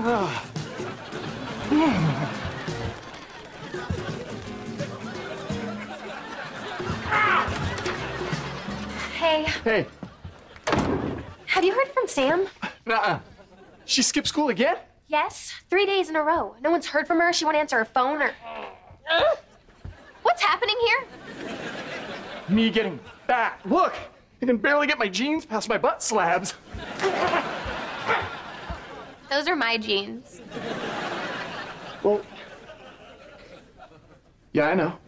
Hey. Hey. Have you heard from Sam? Nuh-uh. She skipped school again? Yes, 3 days in a row. No one's heard from her. She won't answer her phone or... What's happening here? Me getting fat. Look, I can barely get my jeans past my butt slabs. Those are my jeans. Well, yeah, I know.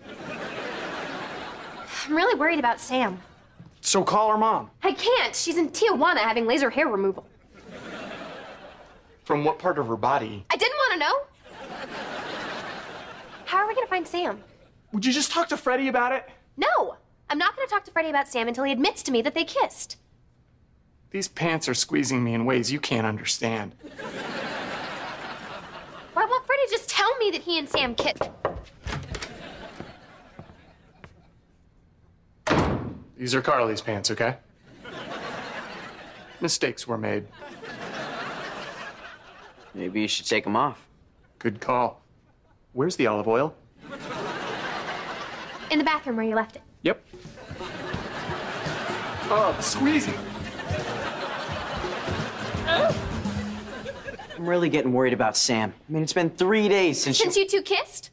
I'm really worried about Sam. So call her mom. I can't. She's in Tijuana having laser hair removal. From what part of her body? I didn't want to know. How are we going to find Sam? Would you just talk to Freddie about it? No. I'm not going to talk to Freddie about Sam until he admits to me that they kissed. These pants are squeezing me in ways you can't understand. Why won't Freddie just tell me that he and Sam kissed? These are Carly's pants, okay? Mistakes were made. Maybe you should take them off. Good call. Where's the olive oil? In the bathroom where you left it. Yep. Oh, the squeezing. I'm really getting worried about Sam. I mean, it's been 3 days since you two kissed?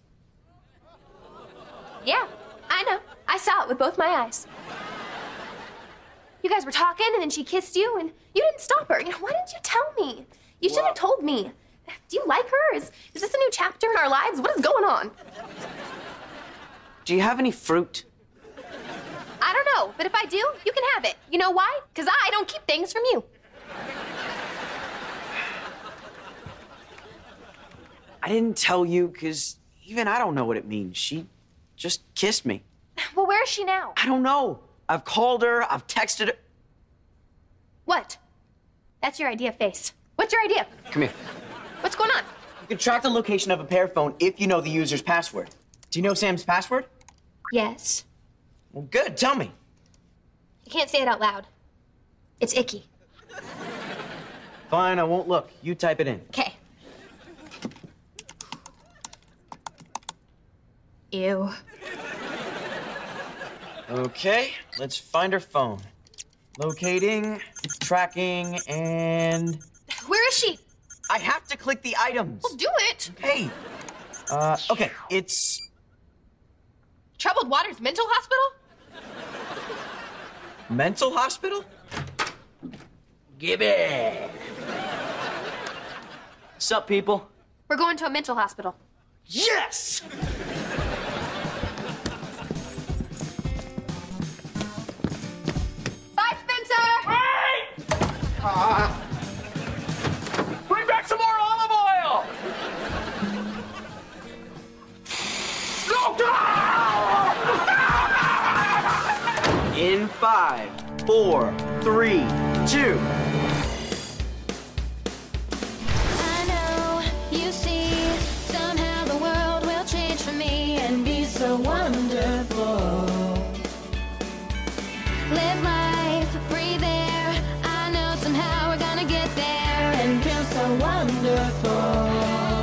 Yeah, I know. I saw it with both my eyes. You guys were talking, and then she kissed you, and you didn't stop her. Why didn't you tell me? You should have told me. Do you like her? Is this a new chapter in our lives? What is going on? Do you have any fruit? I don't know, but if I do, you can have it. You know why? Because I don't keep things from you. I didn't tell you because even I don't know what it means. She just kissed me. Well, where is she now? I don't know. I've called her. I've texted her. What? That's your idea, Face. What's your idea? Come here. What's going on? You can track the location of a pair phone if you know the user's password. Do you know Sam's password? Yes. Well, good. Tell me. You can't say it out loud. It's icky. Fine, I won't look. You type it in. Okay. Ew. Okay, let's find her phone. Locating, tracking, and... Where is she? I have to click the items. Well, do it. Okay. Okay, it's... Troubled Waters Mental Hospital? Mental hospital? Give it. Sup, people? We're going to a mental hospital. Yes! Bye, Spencer! Bring back some more olive oil! In 5, 4, 3, 2. I know, you see, somehow the world will change for me and be so wonderful. Live life, breathe air. I know somehow we're gonna get there and feel so wonderful.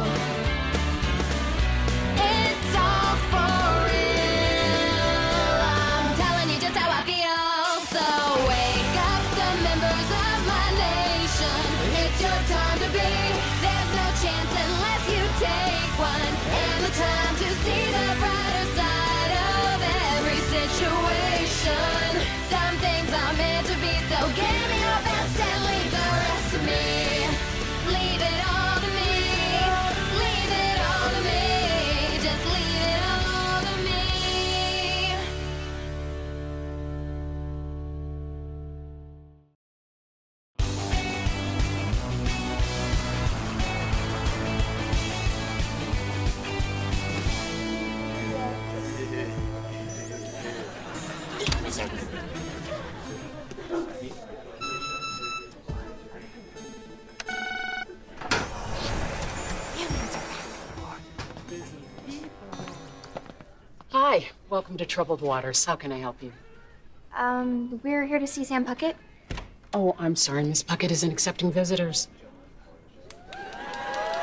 It's all for real. I'm telling you just how I feel. So wake up, the members of my nation. It's your time to be. There's no chance unless you take one. And the time to see the brighter side of every situation. Some things are meant to be, so give me your best and leave the rest to me. Leave it all to me. Leave it all to me. Just leave it all to me. Hi, welcome to Troubled Waters. How can I help you? We're here to see Sam Puckett. Oh, I'm sorry, Miss Puckett isn't accepting visitors.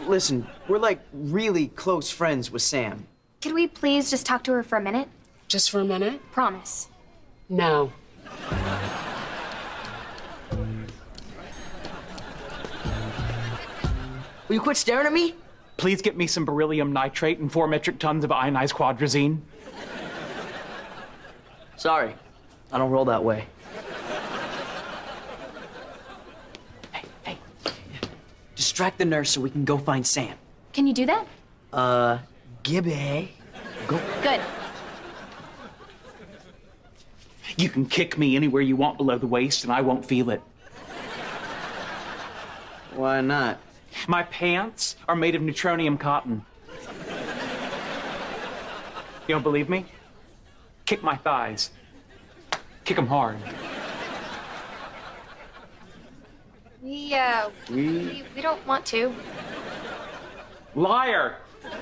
Listen, we're like really close friends with Sam. Could we please just talk to her for a minute? Just for a minute? Promise. No. Will you quit staring at me? Please get me some beryllium nitrate and 4 metric tons of ionized quadrazine. Sorry, I don't roll that way. Hey. Distract the nurse so we can go find Sam. Can you do that? Gibby. Go. Good. You can kick me anywhere you want below the waist and I won't feel it. Why not? My pants are made of neutronium cotton. You don't believe me? Kick my thighs. Kick them hard. We don't want to. Liar!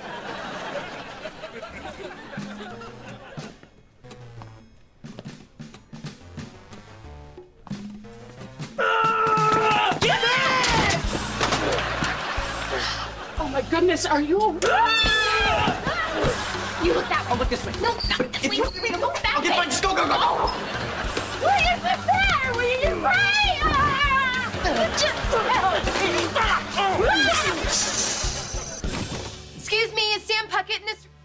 Oh my goodness, are you okay? You look that way. Oh, look this way. No, not this way. Look that way. Okay, fine, just go. What is the matter? Will you just pray? Excuse me, is Sam Puckett in this?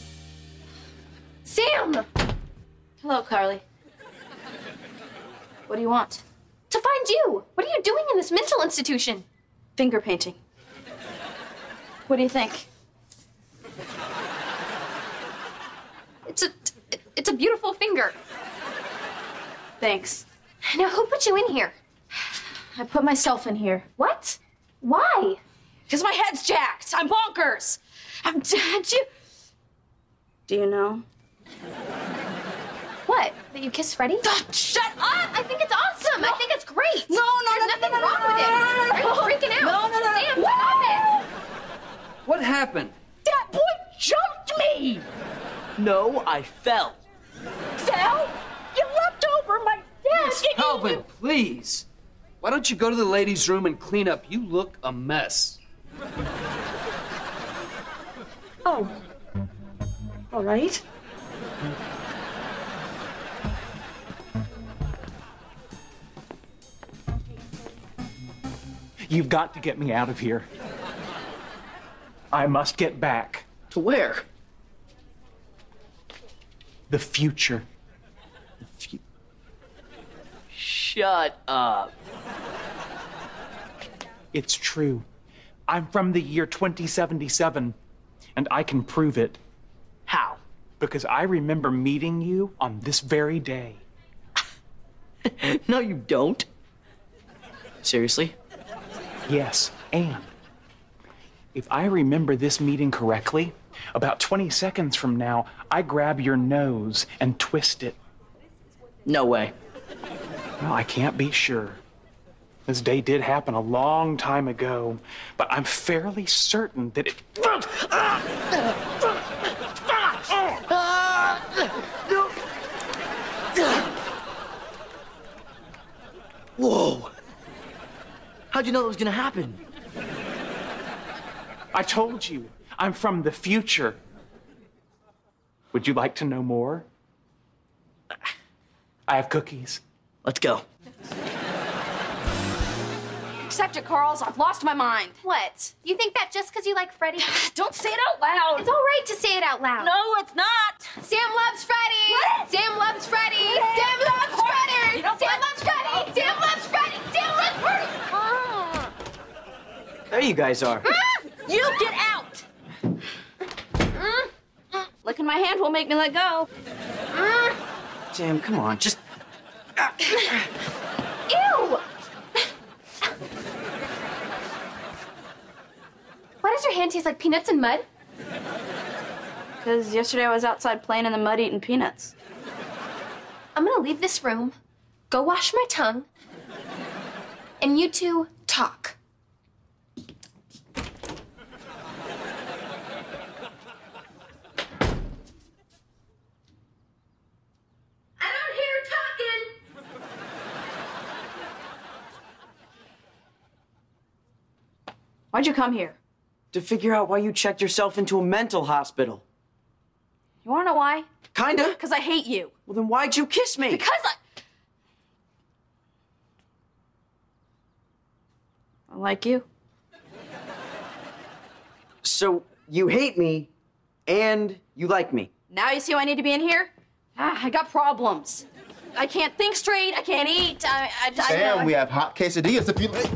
Sam! Hello, Carly. What do you want? To find you. What are you doing in this mental institution? Finger painting. What do you think? It's a beautiful finger. Thanks. Now, who put you in here? I put myself in here. What? Why? Because my head's jacked. I'm bonkers. Do you know? What? That you kissed Freddie? Shut up! I think it's awesome. I think it's great. No, There's nothing wrong with it. Are you freaking out? No. Sam, stop it. What happened? That boy jumped me! No, I fell. Fell? You leapt over my desk! Calvin, please. Why don't you go to the ladies' room and clean up? You look a mess. Oh. All right. You've got to get me out of here. I must get back. To where? The future. Shut up. It's true. I'm from the year 2077, and I can prove it. How? Because I remember meeting you on this very day. No, you don't. Seriously? Yes, and if I remember this meeting correctly, about 20 seconds from now, I grab your nose and twist it. No way. Well, I can't be sure. This day did happen a long time ago, but I'm fairly certain that it... Whoa. How'd you know it was gonna happen? I told you, I'm from the future. Would you like to know more? I have cookies. Let's go. Accept it, Carls. I've lost my mind. What? You think that just because you like Freddie? Don't say it out loud. It's all right to say it out loud. No, it's not. Sam loves Freddie. What? Sam loves Freddie. Sam loves Freddie. You know Sam what? loves Freddie. Sam loves Freddie. Sam loves Freddie. Ah. There you guys are. You get out. Licking my hand won't make me let go. Sam, come on, just... Ew! Why does your hand taste like peanuts and mud? Because yesterday I was outside playing in the mud eating peanuts. I'm gonna leave this room, go wash my tongue, and you two talk. I don't hear talking. Why'd you come here? to figure out why you checked yourself into a mental hospital. You wanna know why? Kinda. Because I hate you. Well, then why'd you kiss me? Because I like you. So you hate me and you like me. Now you see why I need to be in here? I got problems. I can't think straight. I can't eat. Sam, we have hot quesadillas if you like.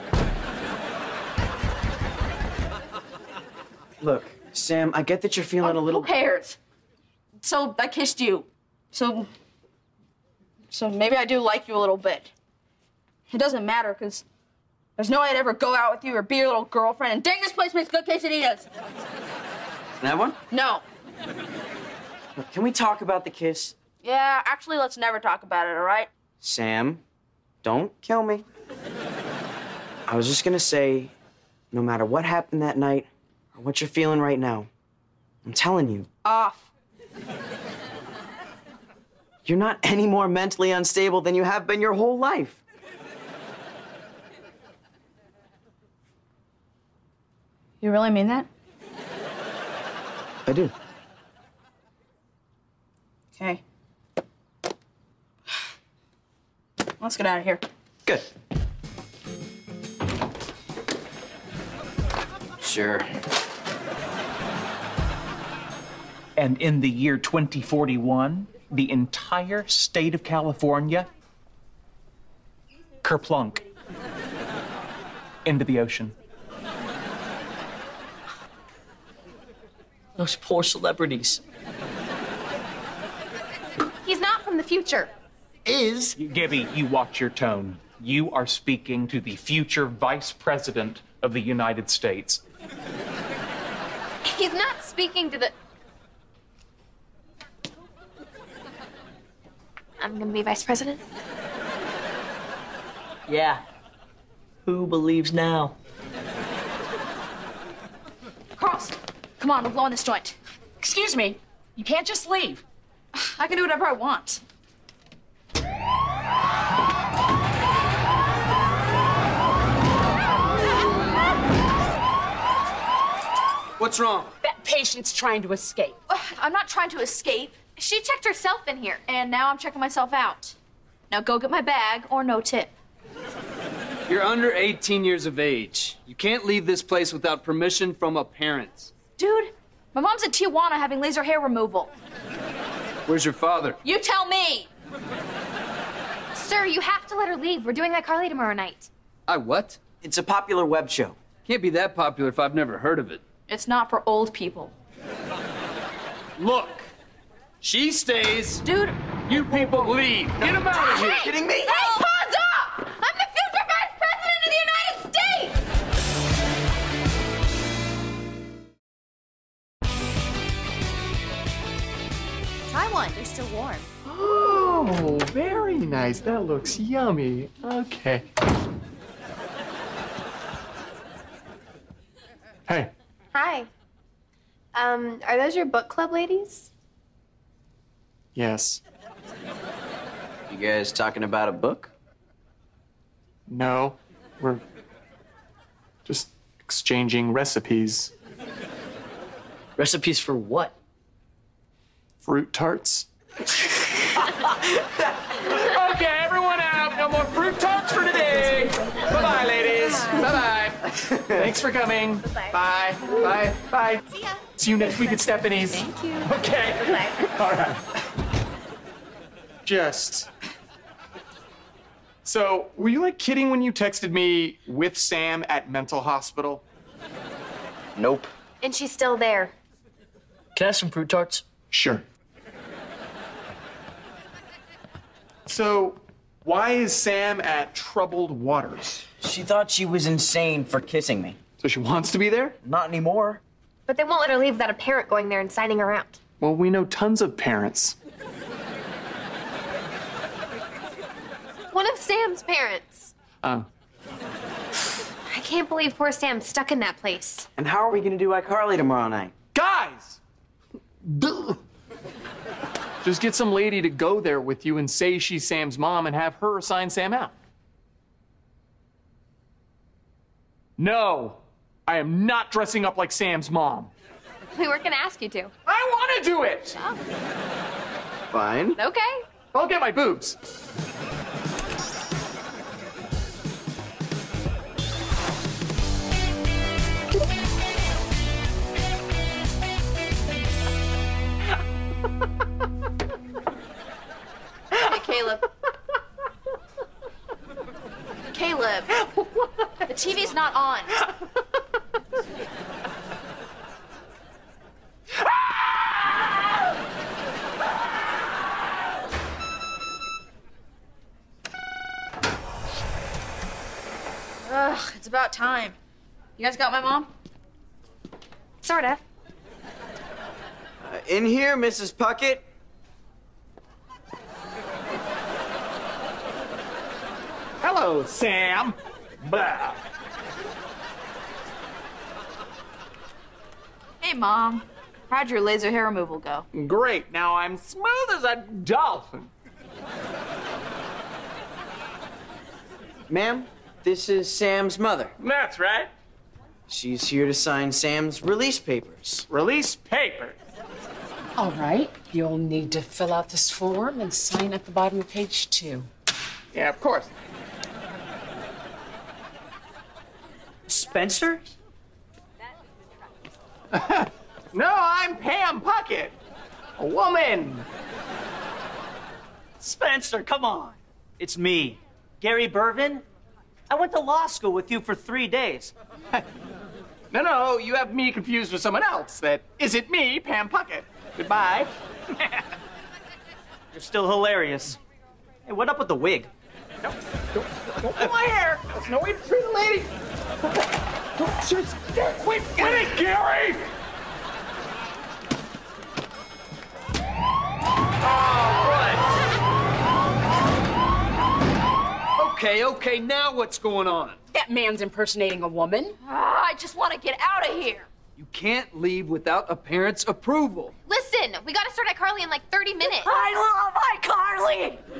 Look, Sam, I get that you're feeling a little... Who cares? So I kissed you. So maybe I do like you a little bit. It doesn't matter, because there's no way I'd ever go out with you or be your little girlfriend. And dang, this place makes good quesadillas. Can I have one? No. Look, can we talk about the kiss? Yeah, actually, let's never talk about it, all right? Sam, don't kill me. I was just gonna say, no matter what happened that night or what you're feeling right now, I'm telling you, Off. you're not any more mentally unstable than you have been your whole life. You really mean that? I do. Okay. Let's get out of here. Good. Sure. And in the year 2041, the entire state of California, kerplunk, into the ocean. Those poor celebrities. He's not from the future. Gibby, you watch your tone. You are speaking to the future Vice President of the United States. He's not speaking to the... I'm gonna be vice president? Yeah. Who believes now? Carlson, come on, we're blowing this joint. Excuse me. You can't just leave. I can do whatever I want. What's wrong? That patient's trying to escape. I'm not trying to escape. She checked herself in here. And now I'm checking myself out. Now go get my bag or no tip. You're under 18 years of age. You can't leave this place without permission from a parent. Dude, my mom's in Tijuana having laser hair removal. Where's your father? You tell me. Sir, you have to let her leave. We're doing iCarly tomorrow night. I what? It's a popular web show. Can't be that popular if I've never heard of it. It's not for old people. Look, she stays. Dude. You people leave. Get him out of here. Hey! Kidding me? Hey, paws off! I'm the future vice president of the United States! Try one. They're still warm. Oh, very nice. That looks yummy. Okay. Hey. Hi. Are those your book club ladies? Yes. You guys talking about a book? No. We're just exchanging recipes. Recipes for what? Fruit tarts. Okay, everyone out. No more fruit tarts for today. Bye-bye, ladies. Bye-bye. Thanks for coming. Bye. Bye. Bye. See ya. See you next week at Stephanie's. Thank you. Okay. Bye. All right. Just. So, were you like kidding when you texted me with Sam at mental hospital? Nope. And she's still there. Can I have some fruit tarts? Sure. So, why is Sam at Troubled Waters? She thought she was insane for kissing me. So she wants to be there? Not anymore. But they won't let her leave without a parent going there and signing her out. Well, we know tons of parents. One of Sam's parents. Oh. I can't believe poor Sam's stuck in that place. And how are we gonna do iCarly tomorrow night? Guys! Duh. Just get some lady to go there with you and say she's Sam's mom and have her sign Sam out. No. I am not dressing up like Sam's mom. We weren't gonna ask you to. I want to do it! Fine. Okay. I'll get my boobs. Hey, Caleb. Caleb. The TV's not on. Ugh, it's about time. You guys got my mom? Sorta. In here, Mrs. Puckett. Hello, Sam. Blah. Hey, Mom. How'd your laser hair removal go? Great. Now I'm smooth as a dolphin. Ma'am, this is Sam's mother. That's right. She's here to sign Sam's release papers. Release paper. All right, you'll need to fill out this form and sign at the bottom of page 2. Yeah, of course. Spencer? No, I'm Pam Puckett. A woman. Spencer, come on. It's me, Gary Bervin. I went to law school with you for 3 days. No, you have me confused with someone else. That isn't me, Pam Puckett. Goodbye. You're still hilarious. Hey, what up with the wig? Don't pull my hair. That's no way to treat a lady. Just wait, get it, Gary! Okay, now what's going on? That man's impersonating a woman. I just want to get out of here. You can't leave without a parent's approval. Listen, we gotta start iCarly in like 30 minutes. I love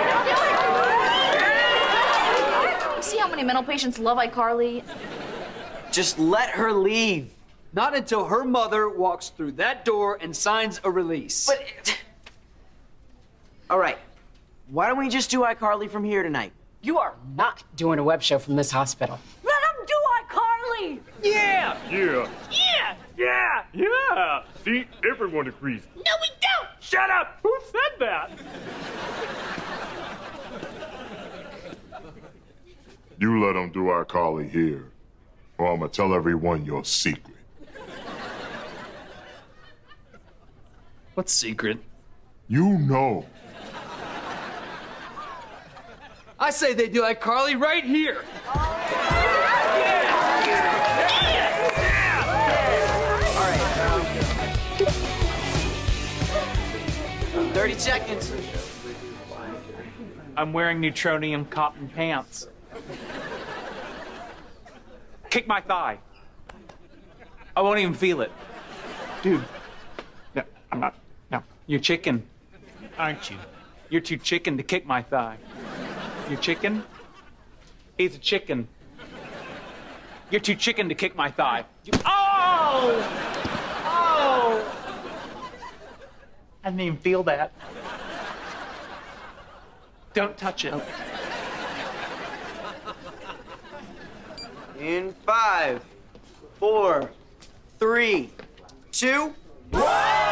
iCarly! You see how many mental patients love iCarly? Just let her leave. Not until her mother walks through that door and signs a release. But. All right. Why don't we just do iCarly from here tonight? You are not doing a web show from this hospital. Let him do iCarly! Yeah! Yeah. Yeah! Yeah. Yeah. See, everyone agrees. No, we don't! Shut up! Who said that? You let them do our collie here, or I'm gonna tell everyone your secret. What secret? You know. I say they do iCarly right here. 30 seconds. I'm wearing Neutronium cotton pants. Kick my thigh. I won't even feel it. Dude. No, I'm not. No. You're chicken, aren't you? You're too chicken to kick my thigh. You're chicken? He's a chicken. You're too chicken to kick my thigh. Oh! Oh! I didn't even feel that. Don't touch it. In 5, 4, 3, 2, 1!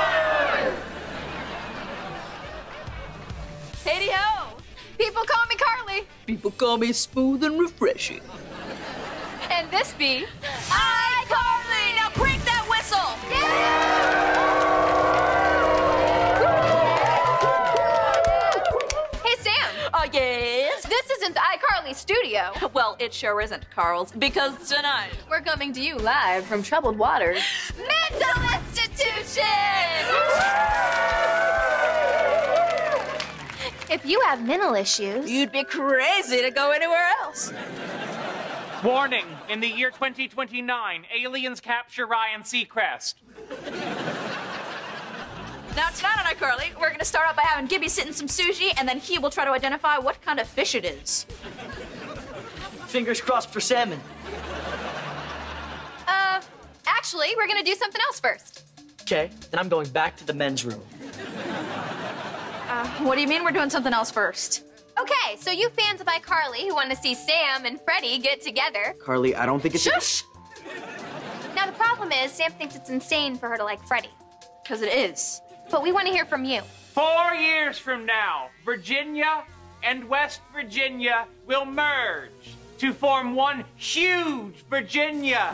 Hey-ho! People call me Carly. People call me smooth and refreshing. And this be iCarly! Now crank that whistle! Hey, Sam. Yes? This isn't the iCarly studio. Well, it sure isn't, Carl's, because tonight We're coming to you live from troubled waters. Mental Institution! If you have mental issues, You'd be crazy to go anywhere else. Warning, in the year 2029, aliens capture Ryan Seacrest. Now, tonight on iCarly, we're going to start out by having Gibby sit in some sushi, and then he will try to identify what kind of fish it is. Fingers crossed for salmon. Actually, we're gonna do something else first. Okay, then I'm going back to the men's room. What do you mean we're doing something else first? Okay, so you fans of iCarly who want to see Sam and Freddie get together. Carly, I don't think it's... Shush! Now, the problem is Sam thinks it's insane for her to like Freddie. Because it is. But we want to hear from you. 4 years from now, Virginia and West Virginia will merge to form one huge Virginia.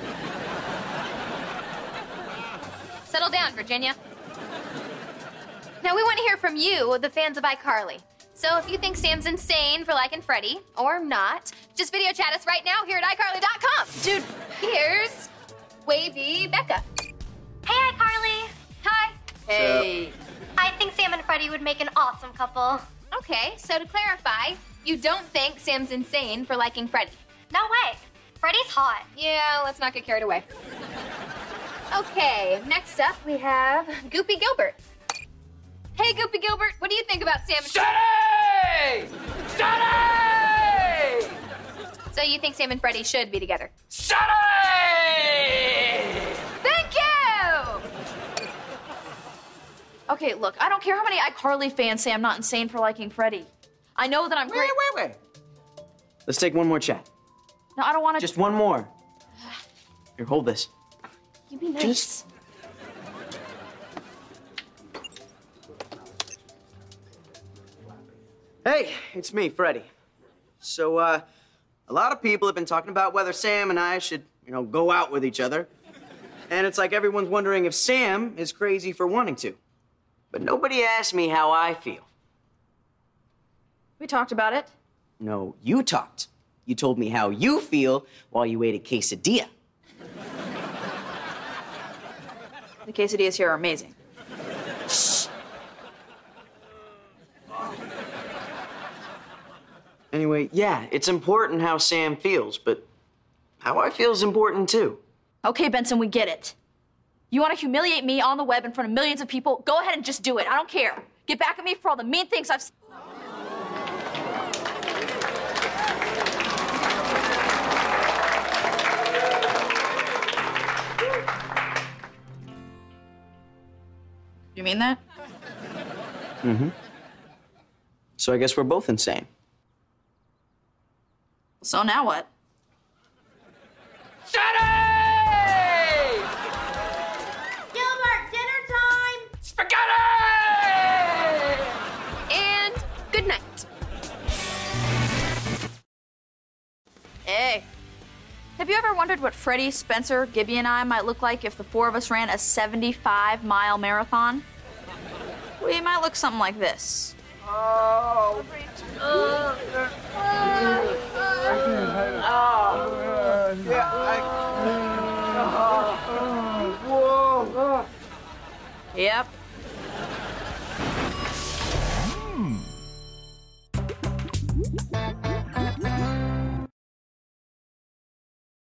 Settle down, Virginia. Now, we want to hear from you, the fans of iCarly. So if you think Sam's insane for liking Freddie, or not, just video chat us right now here at iCarly.com. Dude, here's Wavy Becca. Hey, iCarly. Hi. Hey. I think Sam and Freddie would make an awesome couple. Okay, so to clarify, you don't think Sam's insane for liking Freddie? No way. Freddie's hot. Yeah, let's not get carried away. Okay, next up we have Goopy Gilbert. Hey, Goopy Gilbert, what do you think about Sam and Steady! Steady! So you think Sam and Freddie should be together? Steady! Thank you! Okay, look, I don't care how many iCarly fans say I'm not insane for liking Freddie. I know that I'm great. Wait. Let's take one more chat. No, I don't want to. Just one more. Here, hold this. You be nice. Hey, it's me, Freddie. So, a lot of people have been talking about whether Sam and I should, go out with each other. And it's like everyone's wondering if Sam is crazy for wanting to. But nobody asked me how I feel. We talked about it. No, you talked. You told me how you feel while you ate a quesadilla. The quesadillas here are amazing. Shh. Anyway, yeah, it's important how Sam feels, but how I feel is important too. Okay, Benson, we get it. You want to humiliate me on the web in front of millions of people? Go ahead and just do it. I don't care. Get back at me for all the mean things I've... You mean that? Mm-hmm. So I guess we're both insane. So now what? Steady! Gilbert, dinner time! Spaghetti! And good night. Hey. Have you ever wondered what Freddie, Spencer, Gibby, and I might look like if the four of us ran a 75-mile marathon? We might look something like this. Oh. Yep.